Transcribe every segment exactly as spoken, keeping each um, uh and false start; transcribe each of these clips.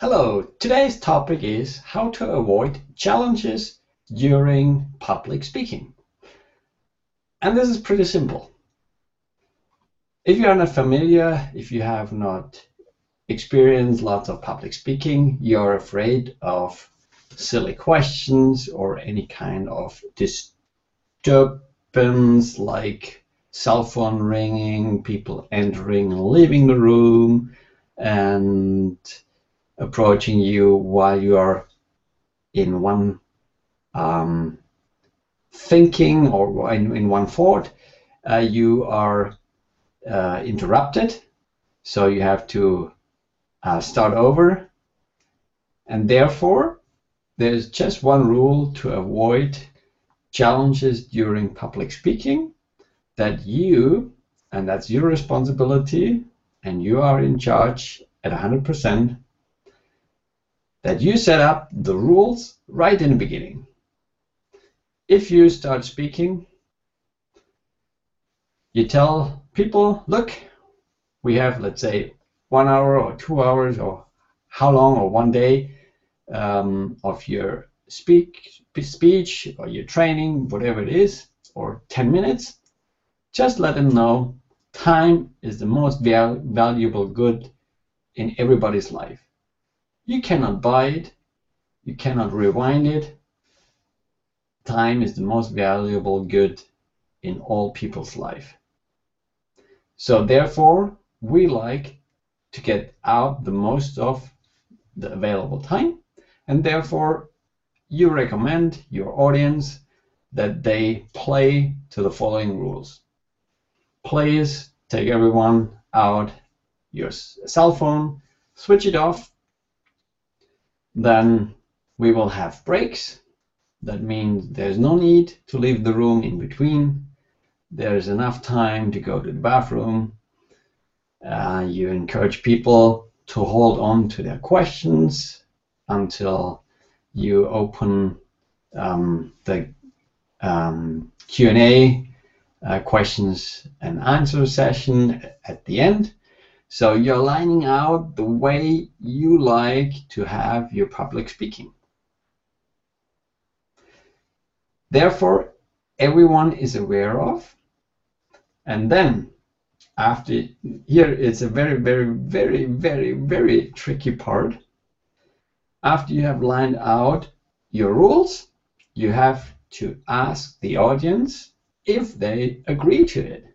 Hello, today's topic is how to avoid challenges during public speaking. And this is pretty simple. If you are not familiar, if you have not experienced lots of public speaking, you're afraid of silly questions or any kind of disturbance like cell phone ringing, people entering and leaving the room, and approaching you while you are in one um, thinking or in, in one thought, uh, you are uh, interrupted, so you have to uh, start over. And therefore, there's just one rule to avoid challenges during public speaking, that you, and that's your responsibility, and you are in charge at one hundred percent, that you set up the rules right in the beginning. If you start speaking, you tell people, look, we have, let's say, one hour or two hours or how long, or one day um, of your speak, speech or your training, whatever it is, or ten minutes. Just let them know time is the most val valuable good in everybody's life. You cannot buy it. You cannot rewind it. Time is the most valuable good in all people's life. So therefore, we like to get out the most of the available time, and therefore you recommend your audience that they play to the following rules. Please take everyone out your cell phone, switch it off. Then we will have breaks. That means there's no need to leave the room in between. There's enough time to go to the bathroom. Uh, you encourage people to hold on to their questions until you open um, the um, Q and A uh, questions and answer session at the end. So you're lining out the way you like to have your public speaking. Therefore, everyone is aware of. And then after, here it's a very, very, very, very, very tricky part. After you have lined out your rules, you have to ask the audience if they agree to it.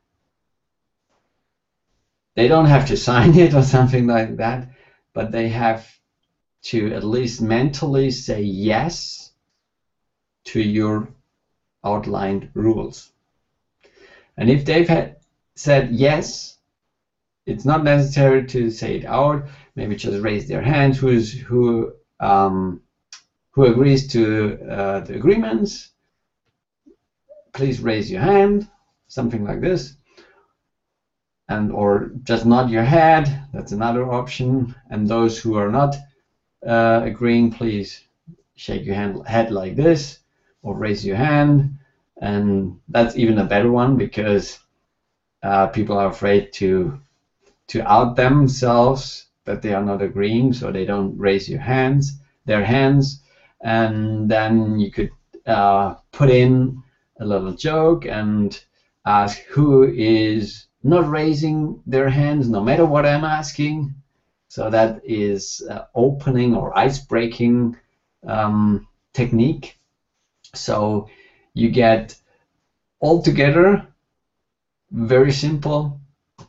They don't have to sign it or something like that, but they have to at least mentally say yes to your outlined rules. And if they've had said yes, it's not necessary to say it out. Maybe just raise their hand who's, who um, who agrees to uh, the agreements. Please raise your hand, something like this. And or just nod your head, that's another option. And those who are not uh, agreeing, please shake your hand, head like this, or raise your hand. And that's even a better one, because uh, people are afraid to to out themselves that they are not agreeing, so they don't raise your hands, their hands. And then you could uh, put in a little joke and ask who is not raising their hands no matter what I'm asking. So that is uh, opening or ice-breaking um, technique. So you get all together, very simple,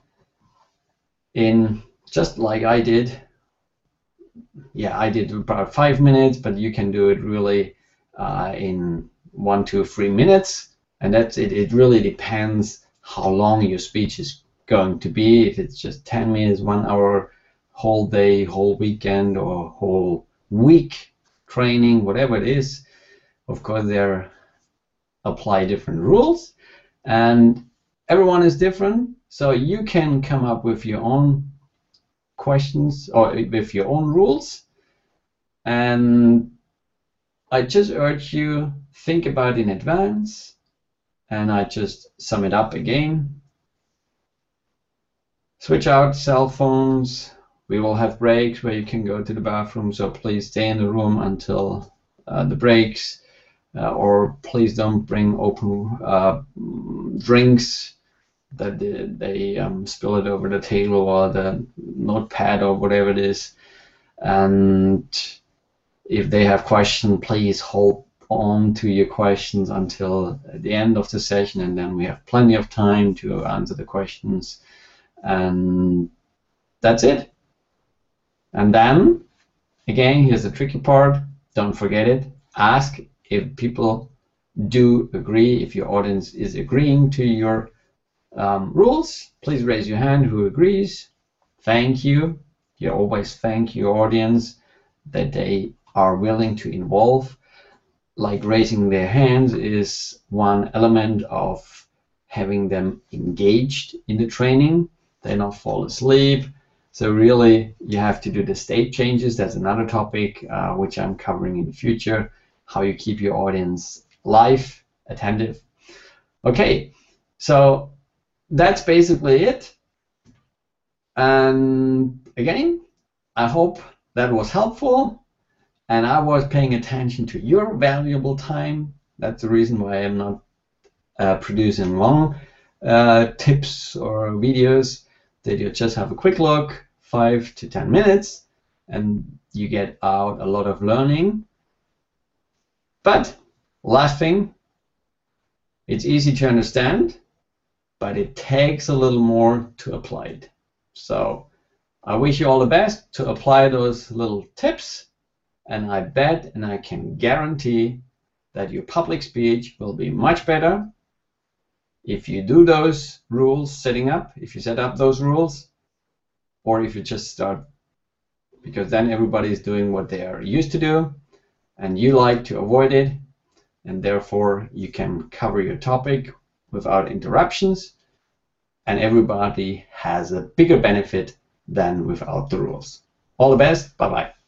in just like I did. Yeah, I did about five minutes, but you can do it really uh, in one, two, three minutes. And that's it. It really depends how long your speech is going to be. If it's just ten minutes, one hour, whole day, whole weekend, or whole week training, whatever it is. Of course, there apply different rules, and everyone is different. So you can come up with your own questions or with your own rules. And I just urge you, think about it in advance. And I just sum it up again. Switch out cell phones, We will have breaks where you can go to the bathroom, so please stay in the room until uh, the breaks, uh, or please don't bring open uh, drinks that they, they um, spill it over the table or the notepad or whatever it is. And if they have questions, please hold on to your questions until the end of the session, and then we have plenty of time to answer the questions. And that's it. And then, again, here's the tricky part. Don't forget it. Ask if people do agree, if your audience is agreeing to your um, rules. Please raise your hand who agrees. Thank you. You always thank your audience that they are willing to involve. Like raising their hands is one element of having them engaged in the training. They not fall asleep. So really, you have to do the state changes. That's another topic uh, which I'm covering in the future, how you keep your audience live, attentive. Okay, so that's basically it. And again, I hope that was helpful and I was paying attention to your valuable time. That's the reason why I'm not uh, producing long uh, tips or videos, that you just have a quick look, five to ten minutes, and you get out a lot of learning. But last thing, it's easy to understand, but it takes a little more to apply it. So I wish you all the best to apply those little tips, and I bet and I can guarantee that your public speech will be much better if you do those rules setting up, if you set up those rules, or if you just start, because then everybody is doing what they are used to do and you like to avoid it, and therefore you can cover your topic without interruptions, and everybody has a bigger benefit than without the rules. All the best. Bye-bye.